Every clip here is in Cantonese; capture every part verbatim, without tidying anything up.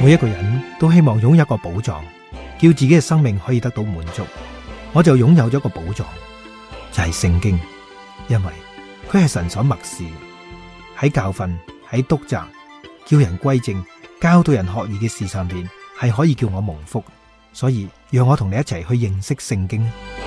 每一個人都希望擁有一個寶藏，叫自己嘅生命可以得到滿足。我就擁有咗一個寶藏，就係聖經，因為佢係神所默示，喺教訓、喺督責、叫人歸正、教導人學義嘅事上邊，係可以叫我蒙福。所以讓我同你一齊去認識聖經。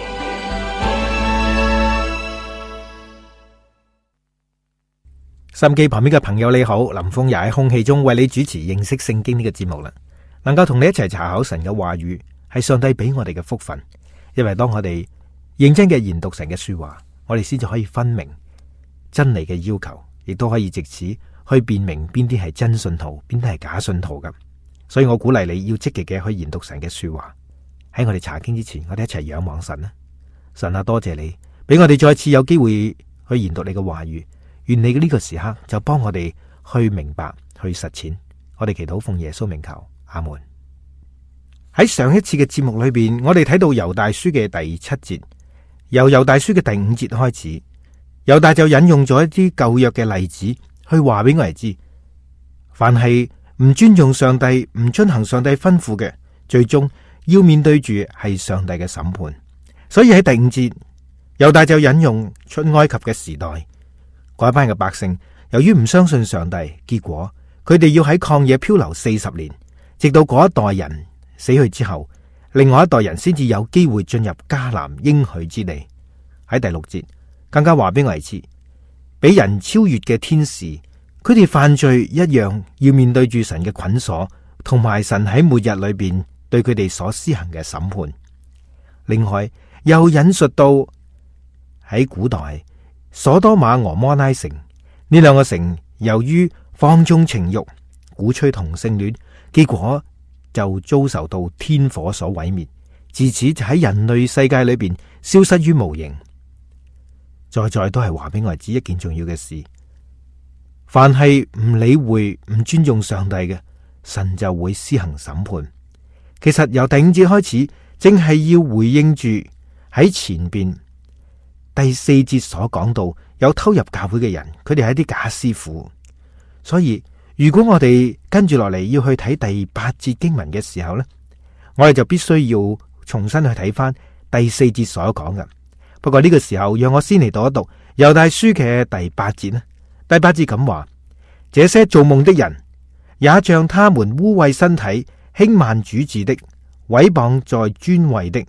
收音機旁邊嘅朋友你好，林峰又喺空氣中為你主持認識聖經呢個節目啦。能夠同你一齊查考神嘅話語，係上帝俾我哋嘅福分。因為當我哋認真嘅研讀神嘅說話，我哋先至可以分明真理嘅要求，亦都可以借此去辨明邊啲係真信徒，邊啲係假信徒咁。所以我鼓勵你要積極嘅去研讀神嘅說話。喺我哋查經之前，我哋一齊仰望神啦。神啊，多謝你俾我哋再次有機會去研讀你嘅話語。願你嘅呢個時刻就幫我哋去明白、去實踐。我哋祈禱奉耶穌名求，阿門。喺上一次嘅節目裏邊，我哋睇到猶大書嘅第七節，由猶大書嘅第五節開始，猶大就引用咗一啲舊約嘅例子去話俾我哋知，凡係唔尊重上帝、唔遵行上帝吩咐嘅，最終要面對住係上帝嘅審判。所以喺第五節，猶大就引用出埃及嘅時代。嗰班嘅百姓由於唔相信上帝，結果佢哋要喺曠野漂流四十年，直到嗰一代人死去之後，另外一代人先至有機會進入迦南應許之地。喺第六節更加話俾我哋知，俾人超越嘅天使，佢哋犯罪一樣要面對住神嘅捆鎖，同埋神喺末日裏邊對佢哋所施行嘅審判。另外又引述到喺古代所多瑪俄摩拉城呢兩個城，由於放縱情欲、鼓吹同性戀，結果就遭受到天火所毀滅，自此就喺人類世界裏邊消失於無形。再再都係話俾我哋知一件重要嘅事，凡係唔理會、唔尊重上帝嘅，神就會施行審判。其實由第五節開始，正係要回應住喺前邊第四節所講到有偷入教會嘅人，佢哋係一啲假師傅。所以如果我哋跟住落嚟要去睇第八節經文嘅時候呢，我哋就必須要重新去睇翻第四節所講嘅。不過呢個時候，讓我先嚟讀一讀猶大書嘅第八節呢。第八節咁話：這些做夢的人，也像他們污穢身體、輕慢主治的、毀謗在尊位的。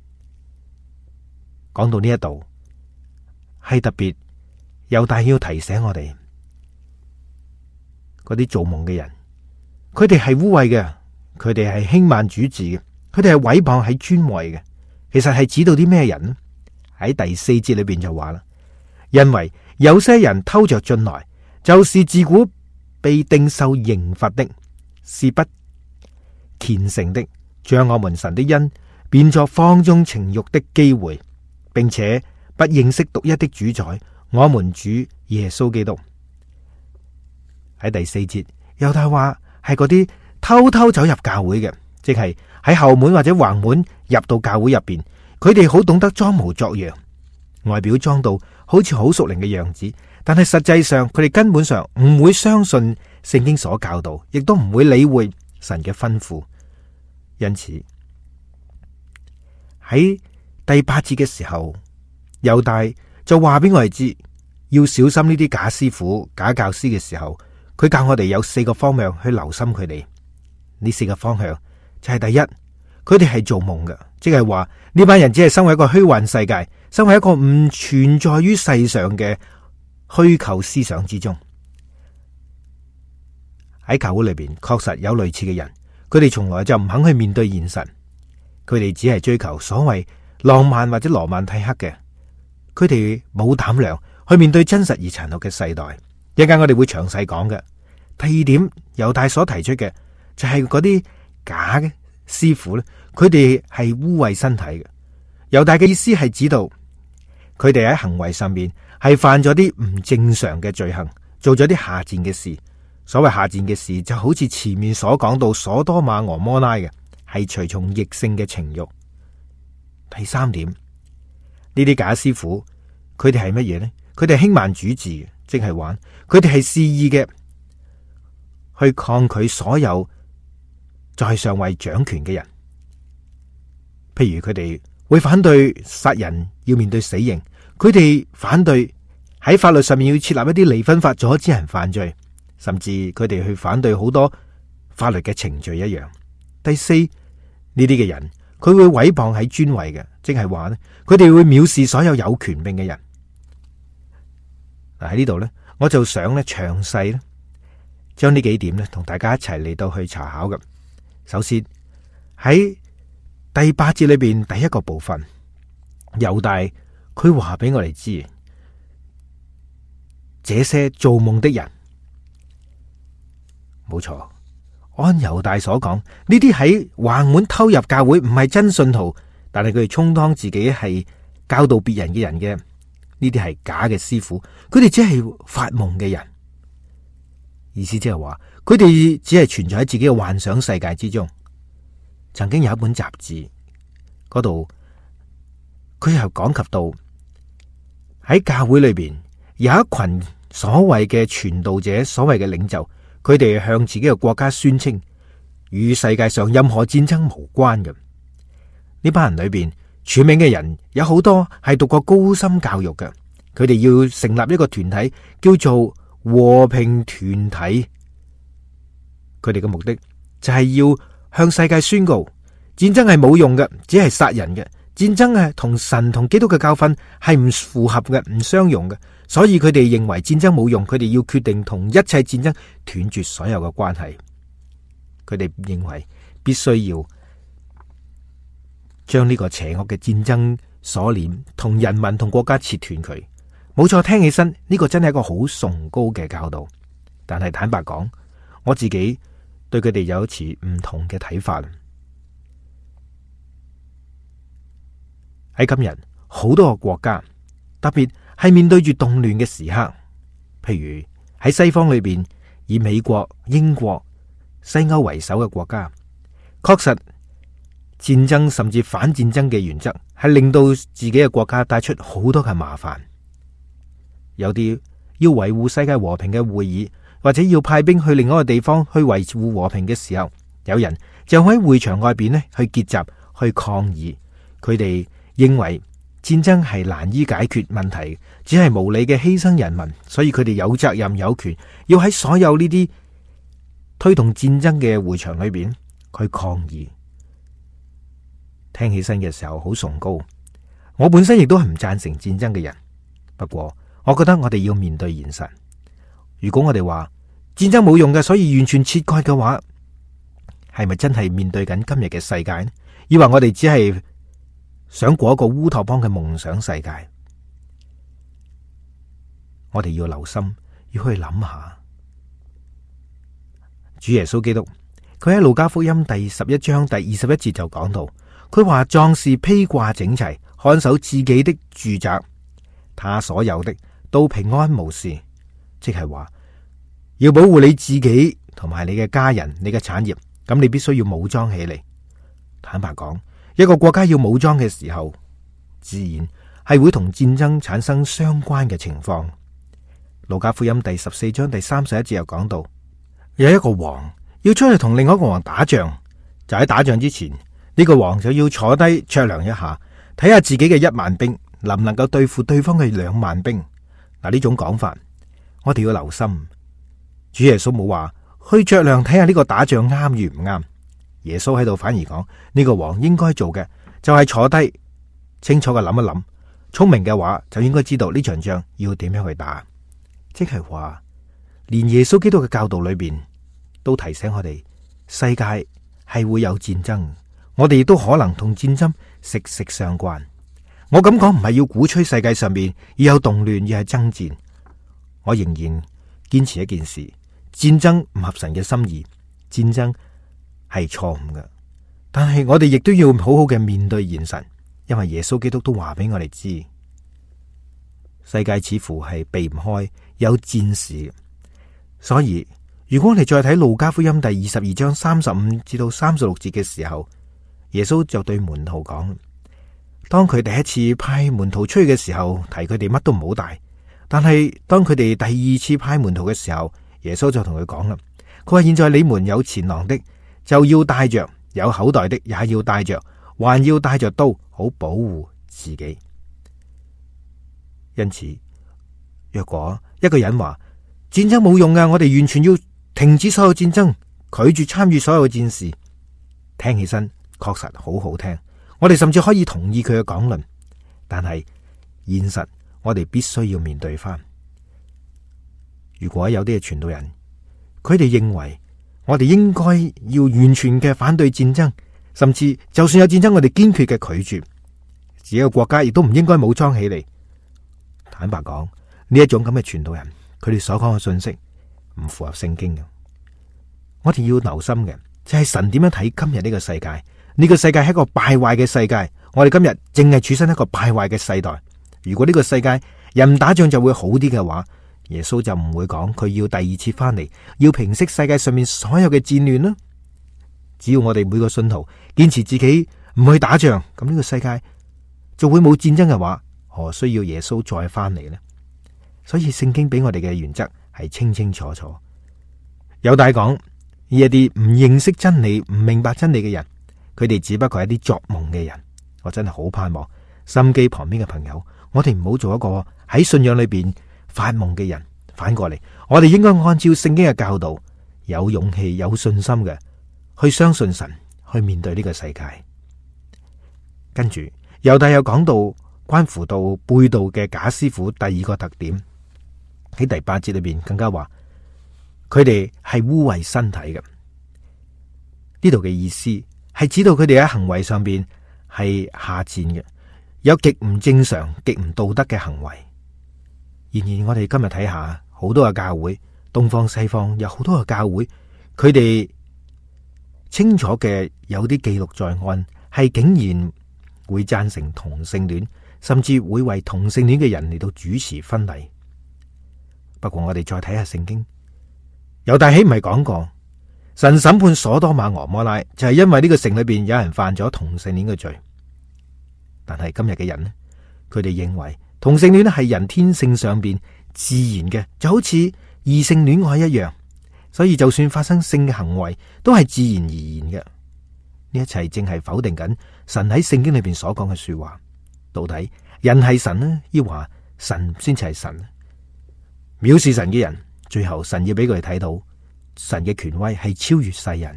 講到呢一度，係特別猶大要提醒我哋，嗰啲做夢嘅人，佢哋係污穢嘅，佢哋係輕慢主治嘅，佢哋係毀謗喺尊位嘅。其實係指到啲咩人呢？喺第四節裏邊就話啦，因為有些人偷着進來，就是自古被定受刑罰的，是不虔誠的，將我們神的恩變作放縱情欲的機會，並且不認識獨一的主宰，我們主耶穌基督。喺第四節，猶大話係嗰啲偷偷走入教會嘅，即係喺後門或者橫門入到教會入邊，佢哋好懂得裝模作樣，外表裝到好似好屬靈嘅樣子，但係實際上佢哋根本上唔會相信聖經所教導，亦都唔會理會神嘅吩咐。因此喺第八節嘅時候，猶大就話俾我哋知，要小心呢啲假師傅、假教師嘅時候，佢教我哋有四個方向去留心佢哋。呢四個方向就係第一，佢哋係做夢嘅，即係話呢班人只係生活一個虛幻世界，生活一個唔存在於世上嘅虛構思想之中。喺教會裏邊確實有類似嘅人，佢哋從來就唔肯去面對現實，佢哋只係追求所謂浪漫或者羅曼蒂克嘅，佢哋冇膽量去面對真實而殘酷嘅世代。一陣間我哋會詳細講嘅。第二點，猶大所提出嘅就係嗰啲假嘅師傅咧，佢哋係污穢身體嘅。猶大嘅意思係指到佢哋喺行為上面係犯咗啲唔正常嘅罪行，做咗啲下賤嘅事。所謂下賤嘅事，就好似前面所講到所多瑪俄摩拉嘅，係隨從逆性嘅情慾。第三點，呢啲假師傅佢哋係乜嘢呢？佢哋輕慢主治，即係話佢哋係肆意嘅去抗拒所有在上位掌權嘅人，譬如佢哋會反對殺人要面對死刑，佢哋反對喺法律上面要設立一啲離婚法阻止人犯罪，甚至佢哋去反對好多法律嘅程序一樣。第四，呢啲嘅人佢會毀謗喺尊位嘅，即係話呢，佢哋會藐視所有有權柄嘅人。嗱，喺呢度呢，我就想咧詳細咧將呢幾點咧同大家一齊嚟到去查考嘅。首先喺第八節裏邊第一個部分，猶大佢話俾我哋知，這些做夢的人，冇錯。按猶大所講，呢啲喺橫門偷入教會唔係真信徒，但係佢哋充當自己係教導別人嘅人嘅，呢啲係假嘅師傅，佢哋只係發夢嘅人。意思即係話，佢哋只係存在喺自己嘅幻想世界之中。曾經有一本雜誌嗰度，佢又講及到喺教會裏邊有一群所謂嘅傳道者，所謂嘅領袖。佢哋向自己嘅國家宣稱，與世界上任何戰爭無關嘅。呢班人裏邊，署名嘅人有好多係讀過高深教育嘅。佢哋要成立一個團體，叫做和平團體。佢哋嘅目的就係要向世界宣告，戰爭係冇用嘅，只係殺人嘅。戰爭係同神同基督嘅教訓係唔符合嘅，唔相容嘅。所以佢哋認為戰爭冇用，佢哋要決定同一切戰爭斷絕所有嘅關係。佢哋認為必須要將呢個邪惡嘅戰爭鎖鏈同人民同國家切斷佢。冇錯，聽起身呢個真係一個好崇高嘅教導，但係坦白講，我自己對佢哋有持唔同嘅睇法。喺今日好多個國家，特別係面對住動亂嘅時刻，譬如喺西方裏邊，以美國、英國、西歐為首嘅國家，確實戰爭甚至反戰爭嘅原則係令到自己嘅國家帶出好多嘅麻煩。有啲要維護世界和平嘅會議，或者要派兵去另外一個地方去維護和平嘅時候，有人就喺會場外邊呢去結集去抗議。佢哋認為戰爭係難以解決問題，只係無理嘅犧牲人民，所以佢哋有責任有權要喺所有呢啲推動戰爭嘅會場裏邊去抗議。聽起身嘅時候好崇高，我本身亦都係唔贊成戰爭嘅人。不過我覺得我哋要面對現實。如果我哋話戰爭冇用嘅，所以完全切割嘅話，係咪真係面對緊今日嘅世界呢？抑或我哋只係想過一個烏托邦嘅夢想世界？我哋要留心，要去諗下。主耶穌基督，佢喺路加福音第十一章第二十一節就講到，佢話壯士披掛整齊，看守自己的住宅，他所有的都平安無事。即係話要保護你自己同埋你嘅家人、你嘅產業，咁你必須要武裝起嚟。坦白講，一個國家要武裝嘅時候，自然係會同戰爭產生相關嘅情況。路加福音第十四章第三十一節又講到，有一個王要出去同另外一個王打仗，就喺打仗之前，呢個王就要坐低酌量一下，睇下自己嘅一萬兵能唔能夠對付對方嘅兩萬兵。嗱，呢種講法我哋要留心。主耶穌冇話去酌量睇下呢個打仗啱與唔啱。耶穌喺度反而講，呢個王應該做嘅就係坐低清楚嘅諗一諗，聰明嘅話就應該知道呢場仗要點樣去打。即係話，連耶穌基督嘅教導裏邊都提醒我哋，世界係會有戰爭，我哋亦都可能同戰爭息息相關。我咁講唔係要鼓吹世界上面要有動亂，要係爭戰。我仍然堅持一件事，戰爭唔合神嘅心意，戰爭係錯誤嘅。但係我哋亦都要好好嘅面對現實，因為耶穌基督都話俾我哋知，世界似乎係避唔開有戰事。所以如果我哋再睇路加福音第二十二章三十五至到三十六節嘅時候，耶穌就對門徒講，當佢第一次派門徒出去嘅時候，提佢哋乜都唔好帶。但係當佢哋第二次派門徒嘅時候，耶穌就同佢講啦，佢話現在你們有錢囊的， 就要帶着，有口袋的也要帶着，還要帶着刀，好保護自己。因此，若果一個人話戰爭冇用㗎，我哋完全要停止所有戰爭，拒絕參與所有戰事，聽起身確實好好聽，我哋甚至可以同意佢嘅講論。但係現實，我哋必須要面對翻。如果有啲嘅傳道人，佢哋認為我哋應該要完全嘅反對戰爭，甚至就算有戰爭，我哋堅決嘅拒絕，自己嘅國家亦都唔應該武裝起嚟。坦白講，呢一種咁嘅傳道人，佢哋所講嘅信息唔符合聖經嘅。我哋要留心嘅就係神點樣睇今日呢個世界。呢個世界係一個敗壞嘅世界，我哋今日正係處身一個敗壞嘅世代。如果呢個世界人唔打仗就會好啲嘅話，耶穌就唔會講佢要第二次翻嚟，要平息世界上面所有嘅戰亂啦。只要我哋每個信徒堅持自己唔去打仗，咁呢個世界就會冇戰爭嘅話，何需要耶穌再翻嚟呢？所以聖經俾我哋嘅原則係清清楚楚。有大講呢一啲唔認識真理、唔明白真理嘅人，佢哋只不過係一啲作夢嘅人。我真係好盼望心機旁邊嘅朋友，我哋唔好做一個喺信仰裏邊發夢嘅人。反過嚟，我哋應該按照聖經嘅教導，有勇氣、有信心嘅去相信神，去面對呢個世界。跟住猶大又講到關乎到背道嘅假師傅第二個特點，喺第八節裏邊更加話佢哋係污穢身體嘅。呢度嘅意思係指到佢哋喺行為上邊係下賤嘅，有極唔正常、極唔道德嘅行為。然而我哋今日睇下好多嘅教會，東方西方有好多嘅教會，佢哋清楚嘅有啲記錄在案，係竟然會贊成同性戀，甚至會為同性戀嘅人嚟到主持婚禮。不過我哋再睇下聖經，猶大豈唔係講過神審判所多瑪俄摩拉就係因為呢個城裏邊有人犯咗同性戀嘅罪。但係今日嘅人呢，佢哋認為同性戀係人天性上邊自然嘅，就好似異性戀愛一樣，所以就算發生性嘅行為都係自然而然嘅。呢一切正係否定緊神喺聖經裏邊所講嘅說話。到底人係神呢，抑或神先至係神？藐視神嘅人，最後神要俾佢哋睇到神嘅權威係超越世人。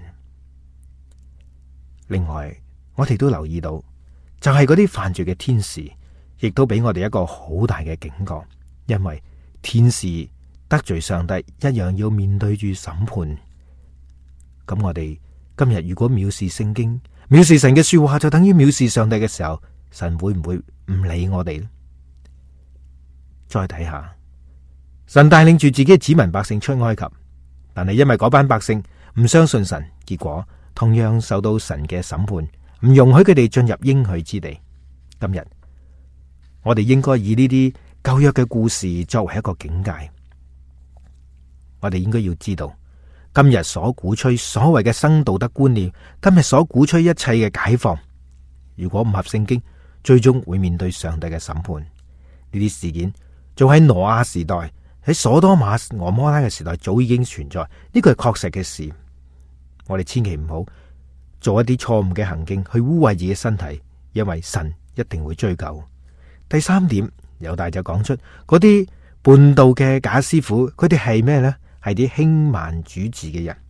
另外，我哋都留意到，就係嗰啲犯罪嘅天使，亦都俾我哋一個好大嘅警覺，因為天使得罪上帝，一樣要面對住審判。咁我哋今日如果藐視聖經、藐視神嘅說話，就等於藐視上帝嘅時候，神會唔會唔理我哋呢？再睇下，神帶領住自己嘅子民百姓出埃及，但係因為嗰班百姓唔相信神，結果同樣受到神嘅審判，唔容許佢哋進入應許之地。今日我哋應該以呢啲舊約嘅故事作為一個警戒。我哋應該要知道，今日所鼓吹所謂嘅新道德觀念，今日所鼓吹一切嘅解放，如果唔合聖經，最終會面對上帝嘅審判。呢啲事件仲喺挪亞時代，喺所多瑪俄摩拉嘅時代早已經存在，呢個係確實嘅事。我哋千祈唔好做一啲錯誤嘅行徑去污穢自己身體，因為神一定會追究。第三點，猶大就講出嗰啲叛道嘅假師傅，佢哋係咩呢？係啲輕慢主治嘅人。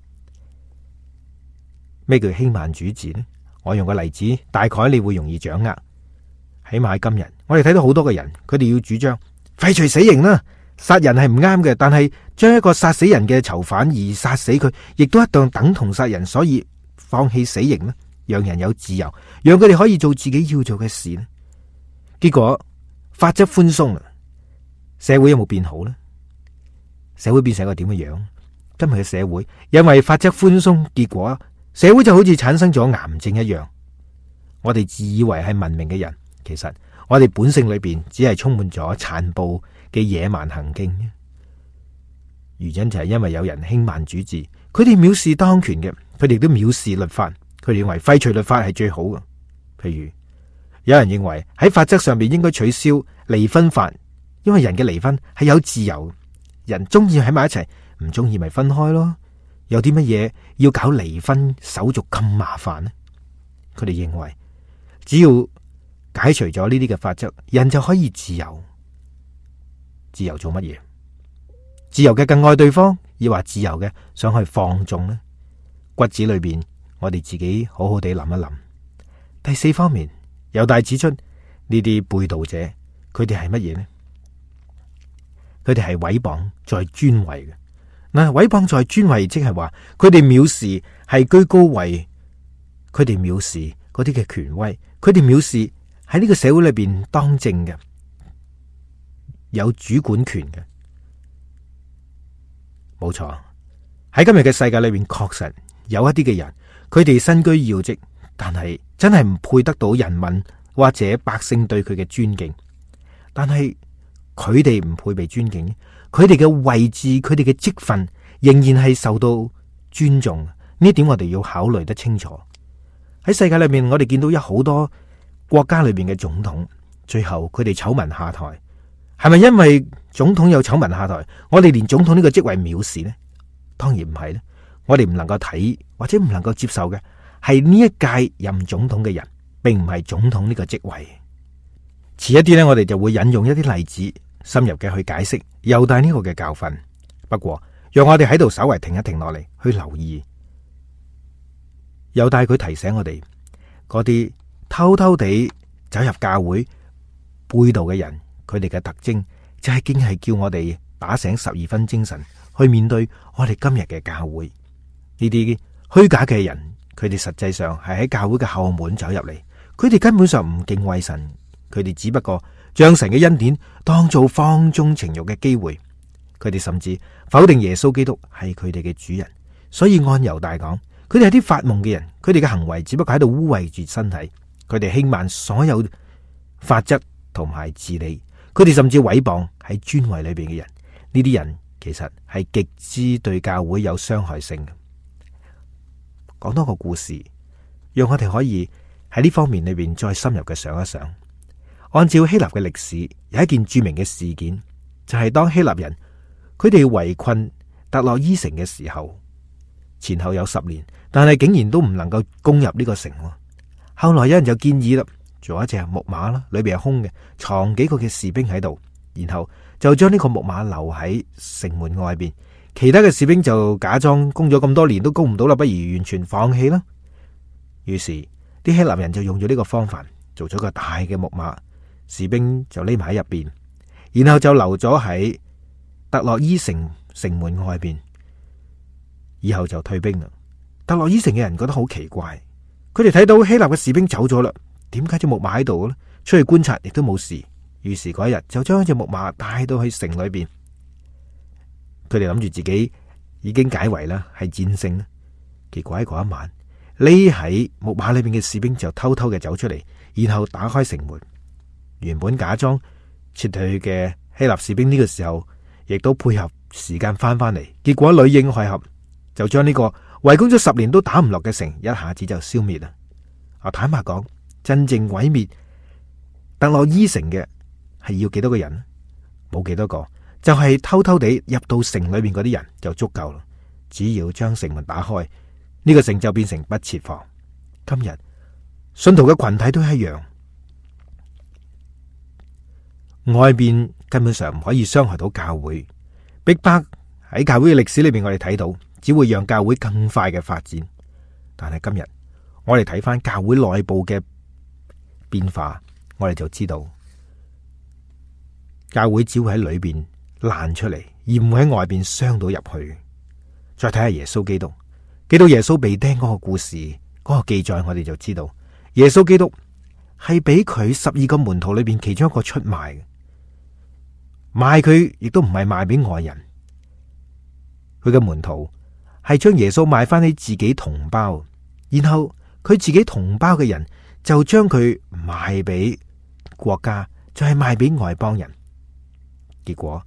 咩叫輕慢主治呢？我用個例子，大概你會容易掌握。起碼今日，我哋睇到好多嘅人，佢哋要主張廢除死刑啦，殺人係唔啱嘅，但係將一個殺死人嘅囚犯而殺死佢，亦都一樣等同殺人，所以放棄死刑啦，讓人有自由，讓佢哋可以做自己要做嘅事呢。結果法則寬鬆啦，社會有冇變好呢？社會變成一個點嘅樣？今日嘅社會因為法則寬鬆，結果社會就好似產生咗癌症一樣。我哋自以為係文明嘅人，其實我哋本性裏邊只係充滿咗殘暴嘅野蠻行徑。原因就係因為有人輕慢主治，佢哋藐視當權嘅，佢哋都藐視律法，佢哋認為廢除律法係最好嘅。譬如有人認為喺法則上面應該取消離婚法，因為人嘅離婚係有自由，人中意喺埋一齊，唔中意咪分開咯。 有啲乜嘢要搞離婚手續咁麻煩呢？佢哋認為只要解除咗呢啲嘅法則，人就可以自由。自由做乜嘢？自由嘅更愛對方，亦或自由嘅想去放縱呢？骨子裏邊，我哋自己好好地諗一諗。第四方面，猶大指出呢啲背道者，佢哋係乜嘢呢？佢哋係毀謗在尊位嘅。嗱，毀謗在尊位，即係話佢哋藐視係居高位，佢哋藐視嗰啲嘅權威，佢哋藐視喺呢個社會裏邊當政嘅，有主管權嘅。冇錯，喺今日嘅世界裏邊，確實有一啲嘅人，佢哋身居要職，但係真係唔配得到人民或者百姓對佢嘅尊敬。但係佢哋唔配被尊敬，佢哋嘅位置，佢哋嘅職分仍然係受到尊重。呢點我哋要考慮得清楚。喺世界裏面，我哋見到有好多國家裏邊嘅總統，最後佢哋醜聞下台，係咪因為總統有醜聞下台，我哋連總統呢個職位藐視呢？當然唔係咧。我哋唔能夠睇或者唔能夠接受嘅係呢一屆任總統嘅人，並唔係總統呢個職位。遲一啲呢，我哋就會引用一啲例子，深入嘅去解釋猶大呢個嘅教訓。不過，讓我哋喺度稍微停一停落嚟，去留意猶大佢提醒我哋嗰啲偷偷地走入教會背道嘅人，佢哋嘅特徵就係竟係叫我哋打醒十二分精神去面對我哋今日嘅教會。呢啲虛假嘅人，佢哋實際上係喺教會嘅後門走入嚟，佢哋根本上唔敬畏神，佢哋只不過將神嘅恩典當做放縱情慾嘅機會，佢哋甚至否定耶穌基督係佢哋嘅主人。所以按猶大講，佢哋係啲發夢嘅人，佢哋嘅行為只不過喺度污穢住身體，佢哋輕慢所有法則同埋治理，佢哋甚至毀謗喺尊位裏邊嘅人。呢啲人其實係極之對教會有傷害性嘅。講多個故事，讓我哋可以喺呢方面裏邊再深入嘅想一想。按照希臘嘅歷史，有一件著名嘅事件，就係、是、當希臘人佢哋圍困特洛伊城嘅時候，前後有十年，但係竟然都唔能夠攻入呢個城。後來有人就建議啦，做一隻木馬啦，裏邊係空嘅，藏幾個嘅士兵喺度，然後就將呢個木馬留喺城門外邊。其他嘅士兵就假裝攻咗咁多年都攻唔到啦，不如完全放棄啦。於是啲希臘人就用咗呢個方法，做咗個大嘅木馬，士兵就匿埋喺入邊，然後就留咗喺特洛伊城城門外邊，以後就退兵啦。特洛伊城嘅人覺得好奇怪，佢哋睇到希臘嘅士兵走咗啦，點解隻木馬喺度呢？出去觀察亦都冇事，於是嗰一日就將隻木馬帶到去城裏邊。佢哋諗住自己已經解圍啦，係戰勝啦。結果喺嗰一晚，匿喺木馬裏邊嘅士兵就偷偷嘅走出嚟，然後打開城門。原本假裝撤退嘅希臘士兵呢個時候，亦都配合時間翻翻嚟。結果裏應外合，就將呢個圍攻咗十年都打唔落嘅城，一下子就消滅啦。啊，坦白講，真正毀滅特洛伊城嘅係要幾多個人？冇幾多個。就係偷偷地入到城裏面嗰啲人就足夠啦。只要將城門打開，呢個城就變成不設防。今日信徒嘅群體都一樣，外邊根本上唔可以傷害到教會。逼迫喺教會嘅歷史裏邊，我哋睇到只會讓教會更快嘅發展。但係今日我哋睇翻教會內部嘅變化，我哋就知道教會只會喺裏邊爛出嚟，而唔會喺外邊傷到入去。再睇下耶穌基督，記到耶穌被釘嗰個故事，嗰個記載，我哋就知道耶穌基督係俾佢十二個門徒裏邊其中一個出賣嘅。賣佢亦都唔係賣俾外人，佢嘅門徒係將耶穌賣翻俾自己同胞，然後佢自己同胞嘅人就將佢賣俾國家，就係賣俾外邦人。結果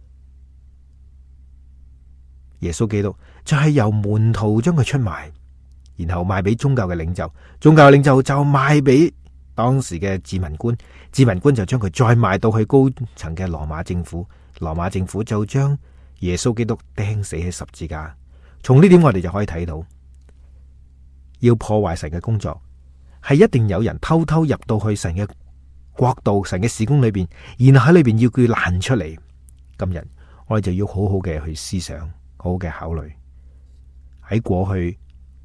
耶穌基督就係由門徒將佢出賣，然後賣俾宗教嘅領袖，宗教嘅領袖就賣俾當時嘅治民官，治民官就將佢再賣到去高層嘅羅馬政府，羅馬政府就將耶穌基督釘死喺十字架。 從呢點我哋就可以睇到，要破壞神嘅工作，係一定有人偷偷入到去神嘅國度、神嘅事工裏邊，然後喺裏邊要佢爛出嚟。今日我哋就要好好嘅去思想，好好嘅考慮。喺過去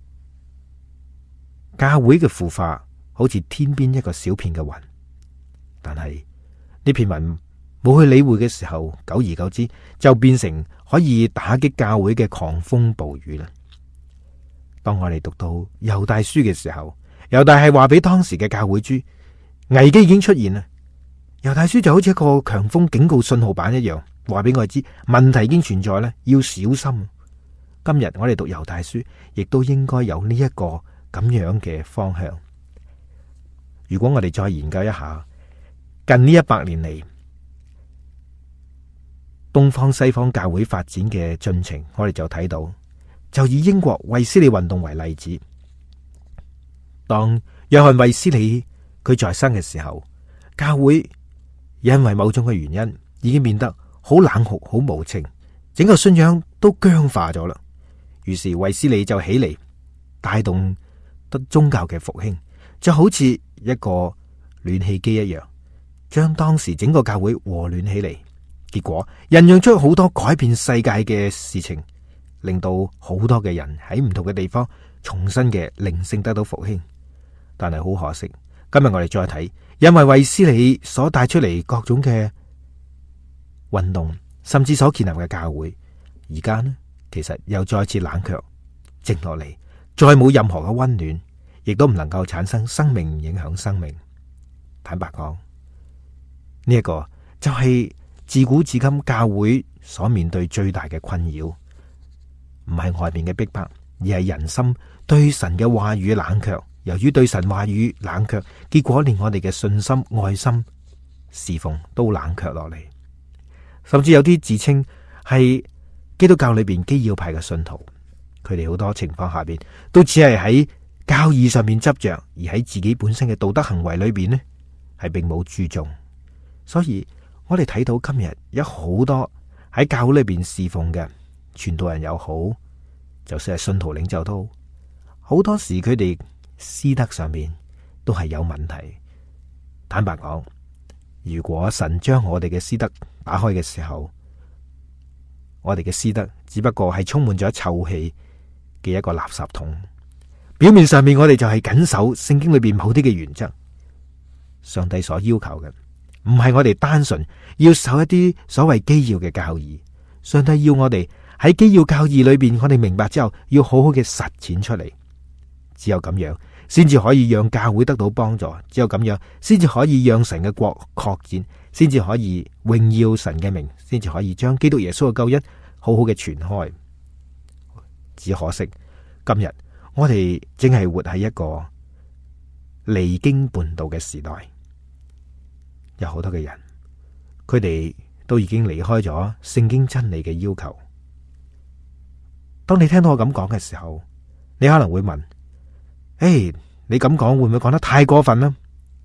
教會嘅腐化，好似天邊一個小片嘅雲，但係呢片雲冇去理會嘅時候，久而久之就變成可以打擊教會嘅狂風暴雨啦。當我哋讀到猶大書嘅時候，猶大係話俾當時嘅教會知，危機已經出現啦。猶大書就好似一個強風警告信號板一樣，話俾我哋知問題已經存在啦，要小心。今日我哋讀猶大書，亦都應該有呢一個咁樣嘅方向。如果我哋再研究一下近呢一百年嚟東方西方教會發展嘅進程，我哋就睇到，就以英國衛斯理運動為例子。當約翰衛斯理佢在生嘅時候，教會因為某種嘅原因，已經變得好冷酷、好無情，整個信仰都僵化咗啦。於是衛斯理就起嚟帶動得宗教嘅復興，就好似一個暖氣機一樣，將當時整個教會和暖起嚟。結果孕養出好多改變世界嘅事情，令到好多嘅人喺唔同嘅地方重新嘅靈性得到復興。但係好可惜，今日我哋再睇，因為衛斯理所帶出嚟各種嘅運動，甚至所建立嘅教會，而家呢，其實又再次冷卻靜落嚟，再冇任何嘅溫暖，亦都唔能夠產生生命，影響生命。坦白講，呢一個就係自古至今教會所面對最大嘅困擾，唔係外面嘅逼迫，而係人心對神嘅話語冷卻。由於對神話語冷卻，結果連我哋嘅信心、愛心、侍奉都冷卻落嚟。甚至有啲自稱係基督教裏邊基要派嘅信徒，佢哋好多情況下邊都只係喺教義上面執着，而喺自己本身嘅道德行為裏邊呢，係並冇注重。所以我哋睇到今日有好多喺教會裏邊侍奉嘅傳道人又好，就算係信徒領袖都好，好多時佢哋師德上面都係有問題。坦白講，如果神將我哋嘅師德打開嘅時候，我哋嘅師德只不過係充滿咗臭氣嘅一個垃圾桶。表面上面我哋就係謹守聖經裏邊某啲嘅原則，上帝所要求嘅唔係我哋單純要守一啲所謂基要嘅教義。上帝要我哋喺基要教義裏邊，我哋明白之後要好好嘅實踐出嚟。只有咁樣，先至可以讓教會得到幫助；只有咁樣，先至可以讓神嘅國擴展；先至可以榮耀神嘅名；先至可以將基督耶穌嘅救恩好好嘅傳開。只可惜今日我哋正係活喺一個離經叛道嘅時代，有好多嘅人，佢哋都已經離開咗聖經真理嘅要求。當你聽到我咁講嘅時候，你可能會問：誒，你咁講會唔會講得太過分呢？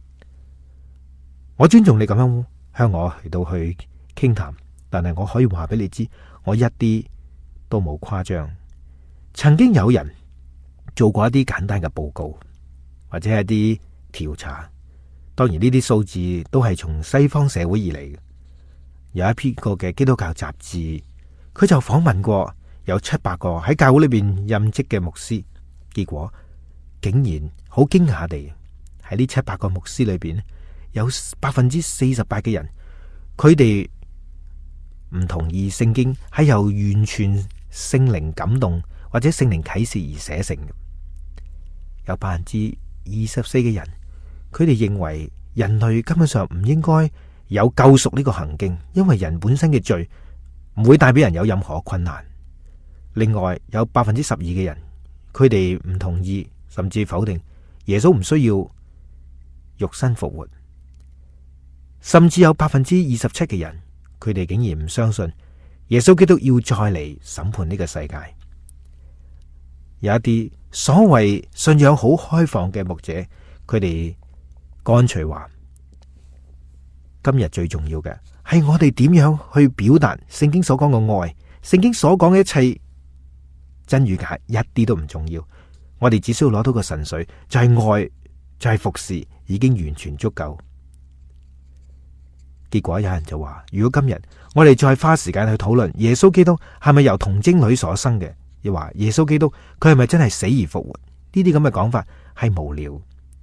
我尊重你咁樣向我嚟到去傾談，但係我可以話俾你知，我一啲都冇誇張。曾經有人做過一啲簡單嘅報告，或者係一啲調查，當然呢啲數字都係從西方社會而嚟嘅。有一篇個嘅基督教雜誌，佢就訪問過有七百個喺教會裏邊任職嘅牧師，結果竟然好驚訝地喺呢七百個牧師裏邊，有百分之四十八嘅人，佢哋唔同意聖經係由完全聖靈感動或者聖靈啟示而寫成嘅。有百分之二十四嘅人，佢哋認為人類根本上唔應該有救贖呢個行徑，因為人本身嘅罪唔會帶俾人有任何困難。另外有百分之十二嘅人，佢哋唔同意甚至否定耶穌唔需要肉身復活，甚至有百分之二十七嘅人，佢哋竟然唔相信耶穌基督要再嚟審判呢個世界。有一啲所謂信仰好開放嘅牧者，佢哋乾脆話，今日最重要嘅係我哋點樣去表達聖經所講嘅愛，聖經所講嘅一切真與假一啲都唔重要。我哋只需要攞到個神髓，就係愛，就係服侍，已經完全足夠。結果有人就話，如果今日我哋再花時間去討論耶穌基督係咪由童貞女所生嘅，又話耶穌基督佢係咪真係死而復活，呢啲咁嘅講法係無聊。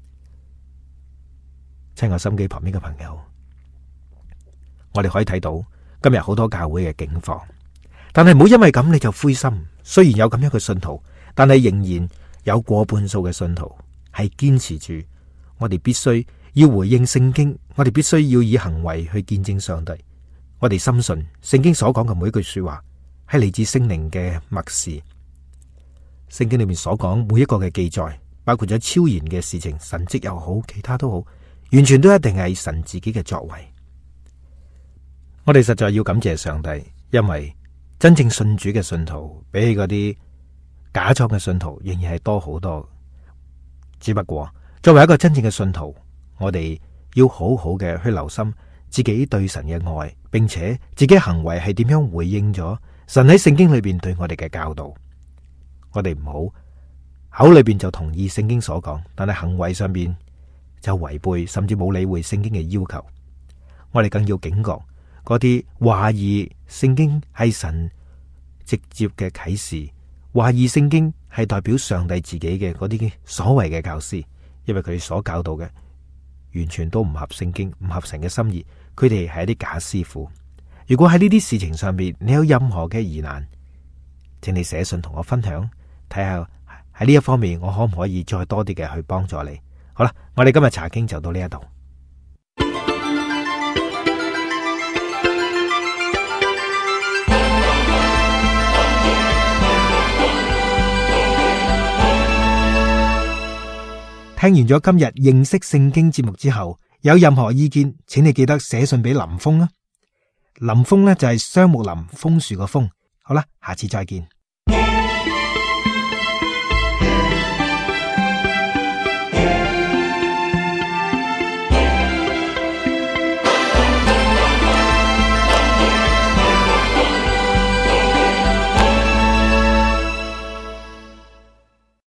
親愛心機旁邊嘅朋友，我哋可以睇到今日好多教會嘅境況，但係唔好因為咁你就灰心。雖然有咁樣嘅信徒，但係仍然有過半數嘅信徒係堅持住，我哋必須要回應聖經，我哋必須要以行為去見證上帝。我哋深信聖經所講嘅每一句說話係嚟自聖靈嘅默示。聖經裏面所講每一個嘅記載，包括咗超然嘅事情，神蹟又好，其他都好，完全都一定係神自己嘅作為。我哋實在要感謝上帝，因為真正信主嘅信徒比起嗰啲假裝嘅信徒仍然係多好多。只不過作為一個真正嘅信徒，我哋要好好嘅去留心自己對神嘅愛，並且自己行為係點樣回應咗神喺聖經裏邊對我哋嘅教導。我哋唔好口裏邊就同意聖經所講，但係行為上邊就違背，甚至冇理會聖經嘅要求。我哋更要警覺嗰啲懷疑聖經係神直接嘅啟示，懷疑聖經係代表上帝自己嘅嗰啲所謂嘅教師，因為佢哋所教導嘅完全都唔合聖經，唔合神嘅心意。佢哋係一啲假師傅。如果喺呢啲事情上面你有任何嘅疑難，請你寫信同我分享，睇下喺呢一方面我可唔可以再多啲嘅去幫助你。好啦，我哋今日查經就到呢一度。聽完咗今日認識聖經節目之後，有任何意見，請你記得寫信俾林峰啦。林峰呢就係雙木林楓樹個楓。好啦，下次再見。